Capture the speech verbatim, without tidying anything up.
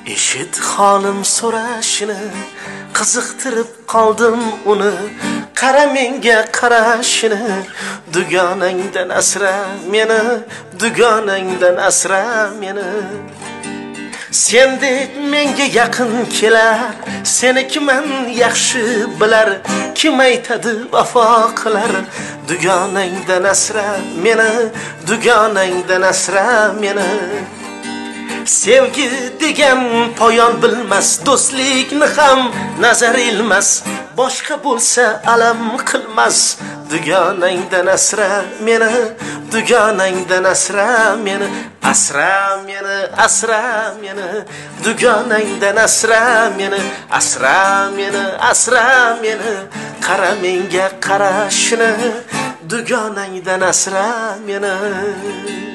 Eshit holim so'rashini, qiziqtirib qoldim uni. Qara menga qarashini, dugonangdan asra meni, dugonangdan asra meni. Sendek menga yaqin kelar, seniki men yaxshi bilar. Kim aytadi vafo qilar, dugonangdan asra meni, dugonangdan asra meni. Sevgi degan poyon bilmas, do'stlikni ham nazar ilmas. Boshqa bo'lsa alam qilmas, dugonangdan asra meni, dugonangdan asra meni. Asra meni, asra meni, dugonangdan asra meni. Asra meni, asra meni, qara menga qarashini, dugonangdan asra meni.